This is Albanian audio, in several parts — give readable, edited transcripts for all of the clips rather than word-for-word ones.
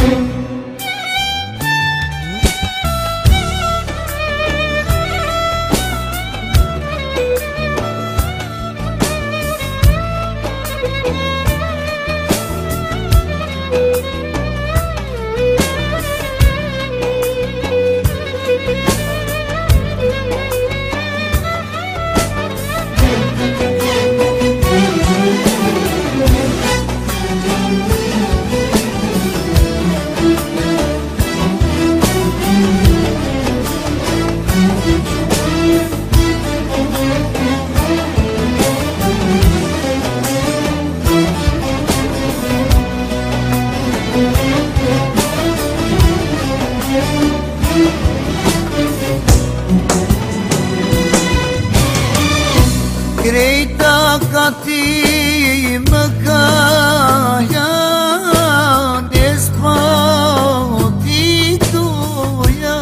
Grejta ka ti më kaja Des pa ti tuja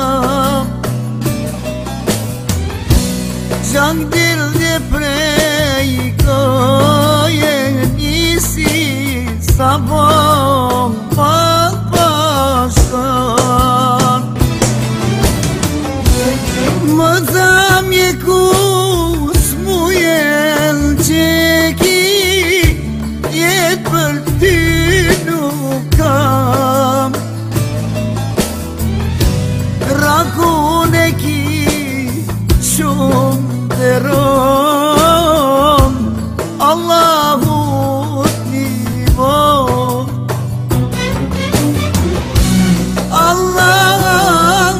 Gjang dil dhe prej koje Nisi sa bom pa pashkan Më zamje ku Jetë për ty nuk kam Rakun e ki shumë dhe rom Allahu t'i vo Allah,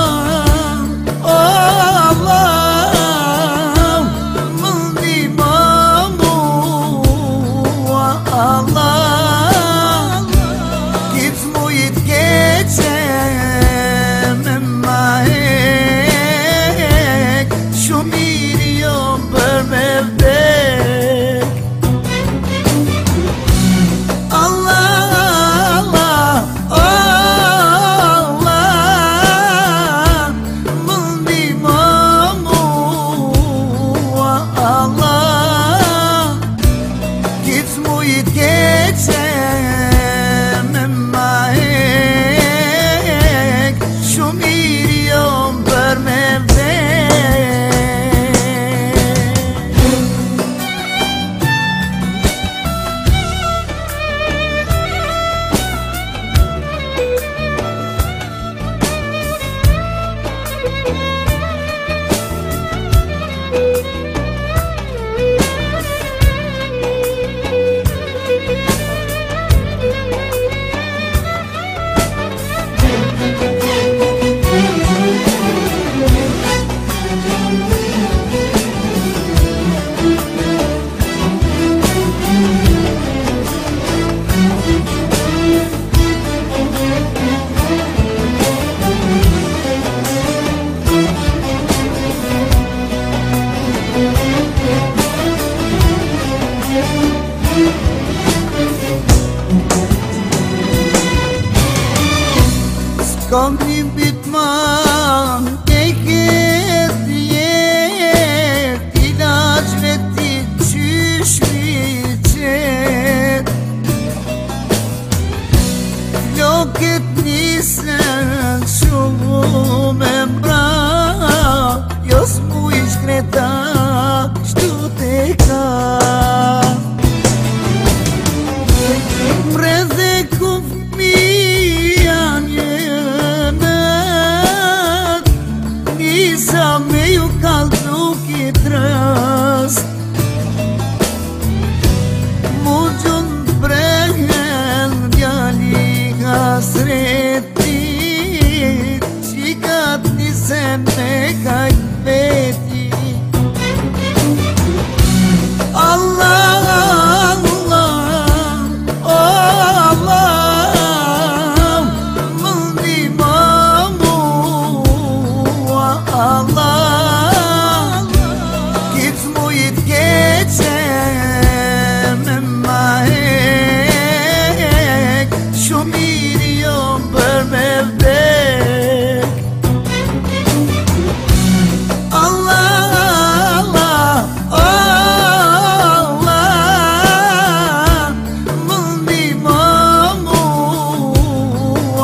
Allah, kiç mujt keçem e mahek Shumë mirë jom për me vdek Allah, Allah, më ndihmo mua Allah Kiç mujt keçem e mahek Shumë mirë jom për me S'kam një bitman e këtë jet Ilaqve ti qysh mi qet Flokët nisen shumë e mbra Jo s'mu i shkreta qëtu te ka Mredhe ku fëmija Nisa me ju kaldu ki trëst Mu gjun prehen djali hasretit Qikat nisen me kajt veti Allah, Allah, më ndihmo mua Allah Kiç mujt keçem e mahek Shumë mirë jom për me vdek Allah, Allah, më ndihmo mua